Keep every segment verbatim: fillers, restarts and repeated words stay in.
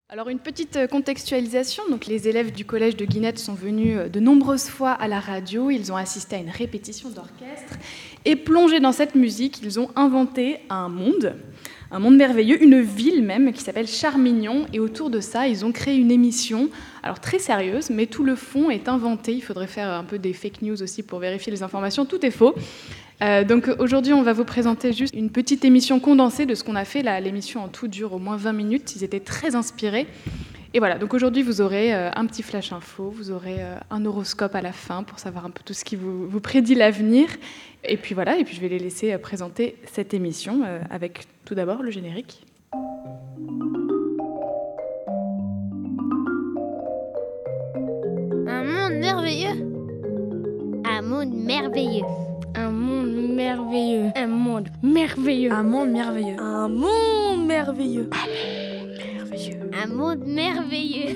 Alors une petite contextualisation, donc les élèves du collège de Guinette sont venus de nombreuses fois à la radio, ils ont assisté à une répétition d'orchestre et plongés dans cette musique, ils ont inventé un monde, un monde merveilleux, une ville même qui s'appelle Charmignon et autour de ça ils ont créé une émission, alors très sérieuse mais tout le fond est inventé, il faudrait faire un peu des fake news aussi pour vérifier les informations, tout est faux. Euh, donc aujourd'hui, on va vous présenter juste une petite émission condensée de ce qu'on a fait. Là, l'émission en tout dure au moins vingt minutes. Ils étaient très inspirés. Et voilà, donc aujourd'hui, vous aurez euh, un petit flash info, vous aurez euh, un horoscope à la fin pour savoir un peu tout ce qui vous, vous prédit l'avenir. Et puis voilà, et puis je vais les laisser euh, présenter cette émission euh, avec tout d'abord le générique. Un monde merveilleux. Un monde merveilleux. Un monde merveilleux. Un monde merveilleux. Un monde merveilleux. Un monde merveilleux. Un monde merveilleux.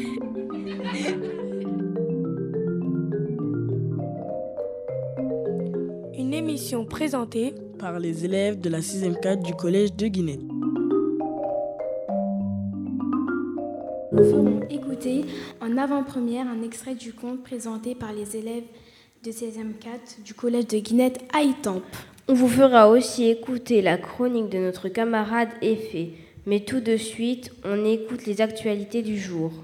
Une émission présentée par les élèves de la sixième quatre du collège de Guinette. Nous ferons écouter en avant-première un extrait du conte présenté par les élèves de seizième quatre du collège de Guinette à Étampes. On vous fera aussi écouter la chronique de notre camarade Effet. Mais tout de suite, on écoute les actualités du jour.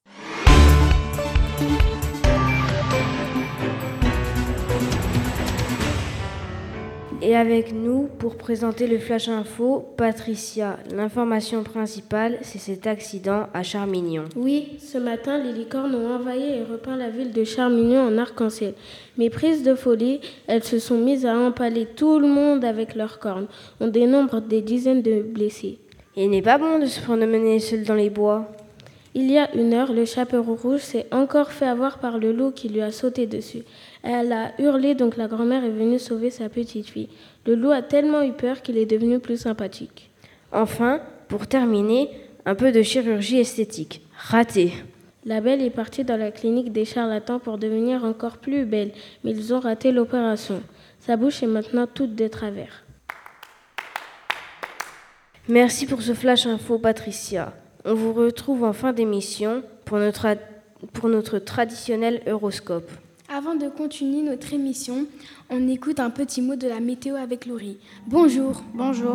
Et avec nous, pour présenter le Flash Info, Patricia. L'information principale, c'est cet accident à Charmignon. Oui, ce matin, les licornes ont envahi et repeint la ville de Charmignon en arc-en-ciel. Mais prises de folie, elles se sont mises à empaler tout le monde avec leurs cornes. On dénombre des dizaines de blessés. Il n'est pas bon de se promener seul dans les bois. Il y a une heure, le chaperon rouge s'est encore fait avoir par le loup qui lui a sauté dessus. Elle a hurlé, donc la grand-mère est venue sauver sa petite fille. Le loup a tellement eu peur qu'il est devenu plus sympathique. Enfin, pour terminer, un peu de chirurgie esthétique. Raté. La belle est partie dans la clinique des charlatans pour devenir encore plus belle, mais ils ont raté l'opération. Sa bouche est maintenant toute de travers. Merci pour ce flash info, Patricia. On vous retrouve en fin d'émission pour notre, pour notre traditionnel horoscope. Avant de continuer notre émission, on écoute un petit mot de la météo avec Laurie. Bonjour. Bonjour.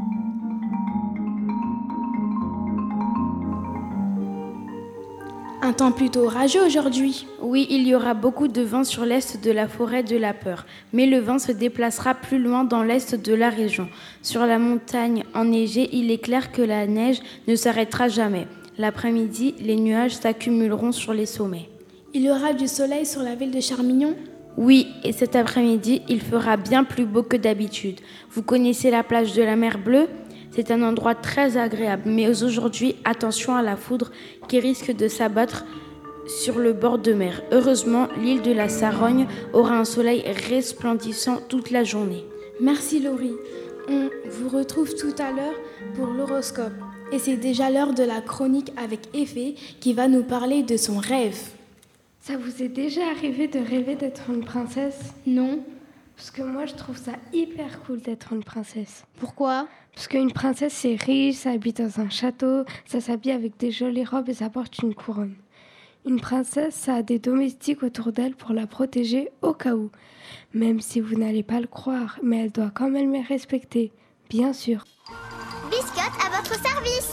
Un temps plutôt orageux aujourd'hui. Oui, il y aura beaucoup de vent sur l'est de la forêt de la Peur, mais le vent se déplacera plus loin dans l'est de la région. Sur la montagne enneigée, il est clair que la neige ne s'arrêtera jamais. L'après-midi, les nuages s'accumuleront sur les sommets. Il y aura du soleil sur la ville de Charmignon ? Oui, et cet après-midi, il fera bien plus beau que d'habitude. Vous connaissez la plage de la Mer Bleue ? C'est un endroit très agréable, mais aujourd'hui, attention à la foudre qui risque de s'abattre sur le bord de mer. Heureusement, l'île de la Sarogne aura un soleil resplendissant toute la journée. Merci Laurie. On vous retrouve tout à l'heure pour l'horoscope. Et c'est déjà l'heure de la chronique avec Effet qui va nous parler de son rêve. Ça vous est déjà arrivé de rêver d'être une princesse ? Non. Parce que moi, je trouve ça hyper cool d'être une princesse. Pourquoi ? Parce qu'une princesse, c'est riche, ça habite dans un château, ça s'habille avec des jolies robes et ça porte une couronne. Une princesse, ça a des domestiques autour d'elle pour la protéger au cas où. Même si vous n'allez pas le croire, mais elle doit quand même les respecter, bien sûr. Biscotte à votre service.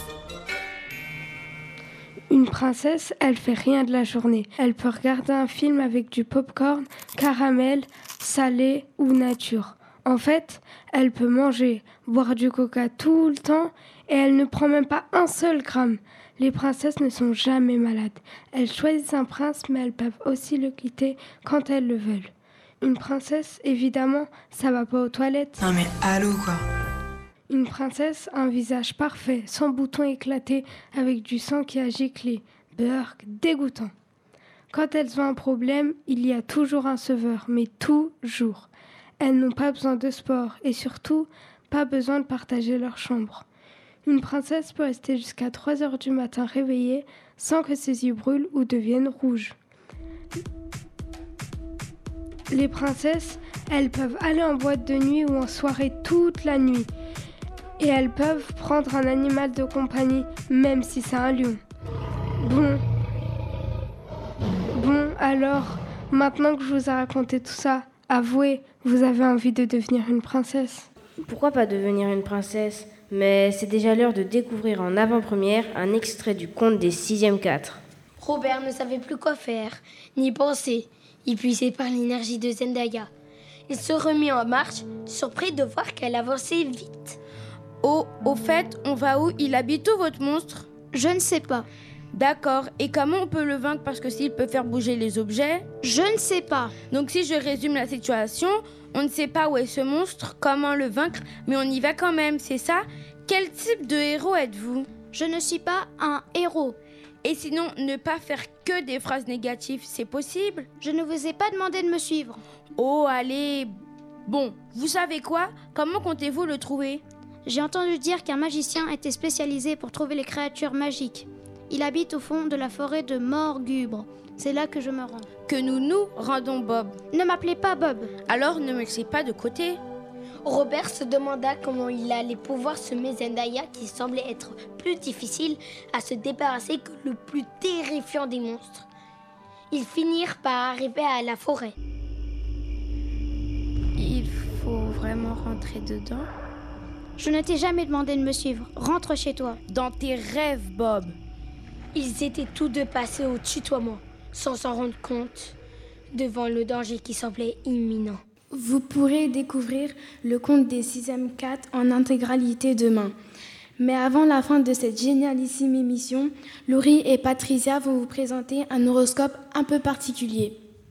Une princesse, elle fait rien de la journée. Elle peut regarder un film avec du popcorn, caramel, salé ou nature. En fait, elle peut manger, boire du coca tout le temps et elle ne prend même pas un seul gramme. Les princesses ne sont jamais malades. Elles choisissent un prince, mais elles peuvent aussi le quitter quand elles le veulent. Une princesse, évidemment, ça va pas aux toilettes. Non mais allô quoi. Une princesse a un visage parfait, sans boutons éclatés, avec du sang qui a giclé. Burk, dégoûtant. Quand elles ont un problème, il y a toujours un sauveur, mais toujours. Elles n'ont pas besoin de sport et surtout, pas besoin de partager leur chambre. Une princesse peut rester jusqu'à trois heures du matin réveillée sans que ses yeux brûlent ou deviennent rouges. Les princesses, elles peuvent aller en boîte de nuit ou en soirée toute la nuit. Et elles peuvent prendre un animal de compagnie, même si c'est un lion. Bon. Bon, alors, maintenant que je vous ai raconté tout ça, avouez, vous avez envie de devenir une princesse? Pourquoi pas devenir une princesse? Mais c'est déjà l'heure de découvrir en avant-première un extrait du conte des sixième quatre. Robert ne savait plus quoi faire, ni penser, épuisé par l'énergie de Zendaya. Il se remit en marche, surpris de voir qu'elle avançait vite. Oh, au fait, on va où? Il habite où, votre monstre? Je ne sais pas. D'accord, et comment on peut le vaincre? Parce que s'il peut faire bouger les objets... Je ne sais pas. Donc si je résume la situation, on ne sait pas où est ce monstre, comment le vaincre, mais on y va quand même, c'est ça? Quel type de héros êtes-vous? Je ne suis pas un héros. Et sinon, ne pas faire que des phrases négatives, c'est possible? Je ne vous ai pas demandé de me suivre. Oh, allez... Bon, vous savez quoi? Comment comptez-vous le trouver? J'ai entendu dire qu'un magicien était spécialisé pour trouver les créatures magiques. Il habite au fond de la forêt de Morgubre. C'est là que je me rends. Que nous nous rendons Bob. Ne m'appelez pas Bob. Alors ne me laissez pas de côté. Robert se demanda comment il allait pouvoir semer Zendaya, qui semblait être plus difficile à se débarrasser que le plus terrifiant des monstres. Ils finirent par arriver à la forêt. Il faut vraiment rentrer dedans? Je ne t'ai jamais demandé de me suivre. Rentre chez toi. Dans tes rêves, Bob. Ils étaient tous deux passés au tutoiement, sans s'en rendre compte, devant le danger qui semblait imminent. Vous pourrez découvrir le conte des sixième quatre en intégralité demain. Mais avant la fin de cette génialissime émission, Laurie et Patricia vont vous présenter un horoscope un peu particulier.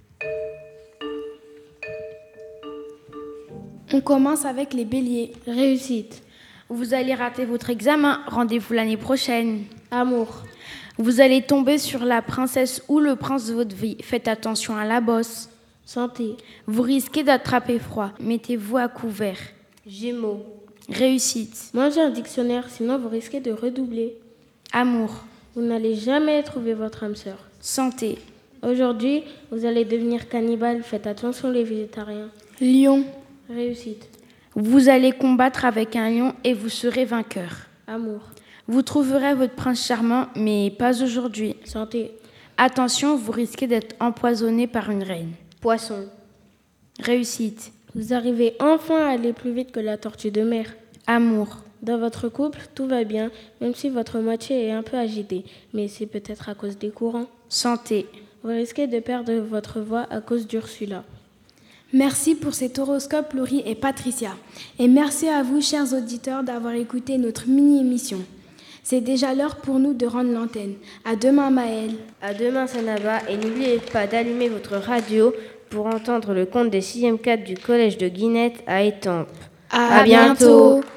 On commence avec les béliers. Réussite. Vous allez rater votre examen, rendez-vous l'année prochaine. Amour. Vous allez tomber sur la princesse ou le prince de votre vie, faites attention à la bosse. Santé. Vous risquez d'attraper froid, mettez-vous à couvert. Gémeaux. Réussite. Mangez un dictionnaire, sinon vous risquez de redoubler. Amour. Vous n'allez jamais trouver votre âme sœur. Santé. Aujourd'hui, vous allez devenir cannibale, faites attention les végétariens. Lion. Réussite. Vous allez combattre avec un lion et vous serez vainqueur. Amour. Vous trouverez votre prince charmant, mais pas aujourd'hui. Santé. Attention, vous risquez d'être empoisonné par une reine. Poisson. Réussite. Vous arrivez enfin à aller plus vite que la tortue de mer. Amour. Dans votre couple, tout va bien, même si votre moitié est un peu agitée, mais c'est peut-être à cause des courants. Santé. Vous risquez de perdre votre voix à cause d'Ursula. Merci pour cet horoscope, Laurie et Patricia. Et merci à vous, chers auditeurs, d'avoir écouté notre mini-émission. C'est déjà l'heure pour nous de rendre l'antenne. À demain, Maëlle. À demain, Sanaba. Et n'oubliez pas d'allumer votre radio pour entendre le conte des sixième quatre du collège de Guinette à Étampes. À, à bientôt. bientôt.